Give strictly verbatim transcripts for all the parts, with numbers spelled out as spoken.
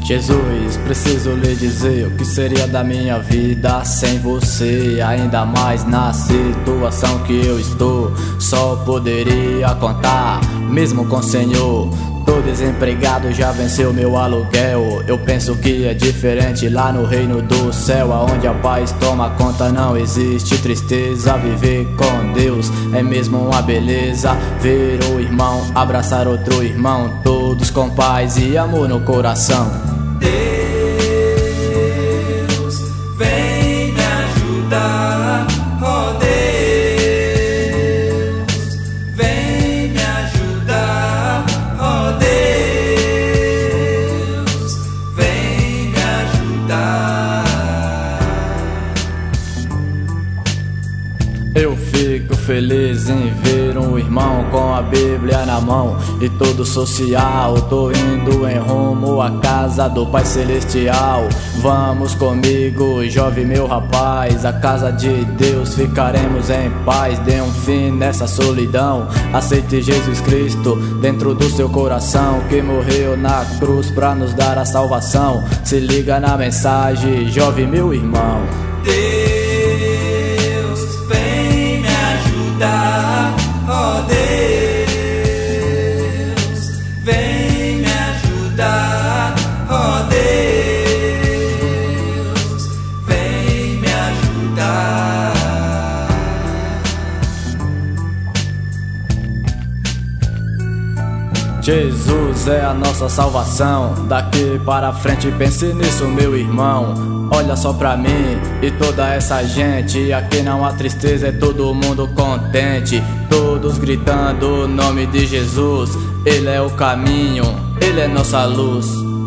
Jesus, preciso lhe dizer o que seria da minha vida sem você. Ainda mais na situação que eu estou, só poderia contar mesmo com o Senhor. Tô desempregado, já venceu meu aluguel. Eu penso que é diferente lá no reino do céu, aonde a paz toma conta, não existe tristeza. Viver com Deus é mesmo uma beleza. Ver o irmão abraçar outro irmão, todos com paz e amor no coração. Deus, vem me ajudar, oh Deus, vem me ajudar, oh Deus, vem me ajudar. Eu fico feliz em ver um irmão com a Bíblia na mão e todo social. Tô indo em rumo à casa do Pai Celestial. Vamos comigo, jovem meu rapaz, a casa de Deus ficaremos em paz. Dê um fim nessa solidão, aceite Jesus Cristo dentro do seu coração, que morreu na cruz pra nos dar a salvação. Se liga na mensagem, jovem meu irmão. Deus, vem me ajudar, oh Deus, vem me ajudar, oh Deus, vem me ajudar. Jesus é a nossa salvação. Daqui para frente pense nisso, meu irmão. Olha só pra mim e toda essa gente. Aqui não há tristeza, é todo mundo contente. Todos gritando o nome de Jesus. Ele é o caminho, Ele é nossa luz.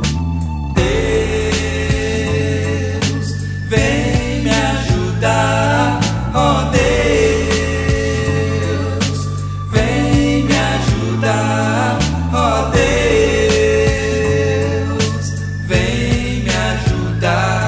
Deus, vem me ajudar, oh Deus, vem me ajudar, oh Deus, vem me ajudar.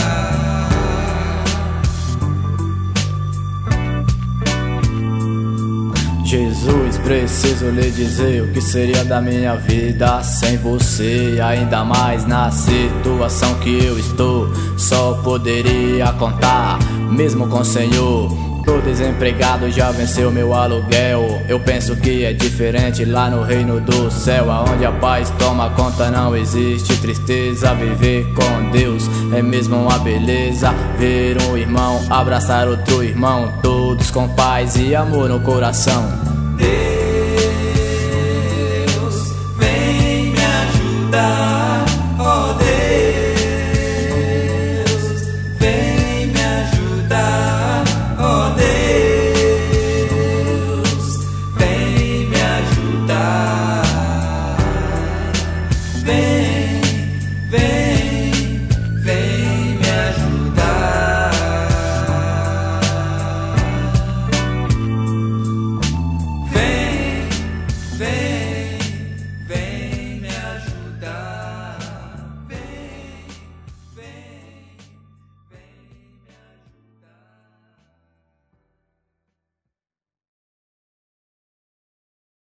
Jesus, preciso lhe dizer o que seria da minha vida sem você. Ainda mais na situação que eu estou, só poderia contar mesmo com o Senhor. Tô desempregado, já venceu meu aluguel. Eu penso que é diferente lá no reino do céu, aonde a paz toma conta, não existe tristeza. Viver com Deus é mesmo uma beleza. Ver um irmão abraçar outro irmão, todos com paz e amor no coração. Deus, vem me ajudar, oh Deus, vem me ajudar, oh Deus, vem me ajudar, vem.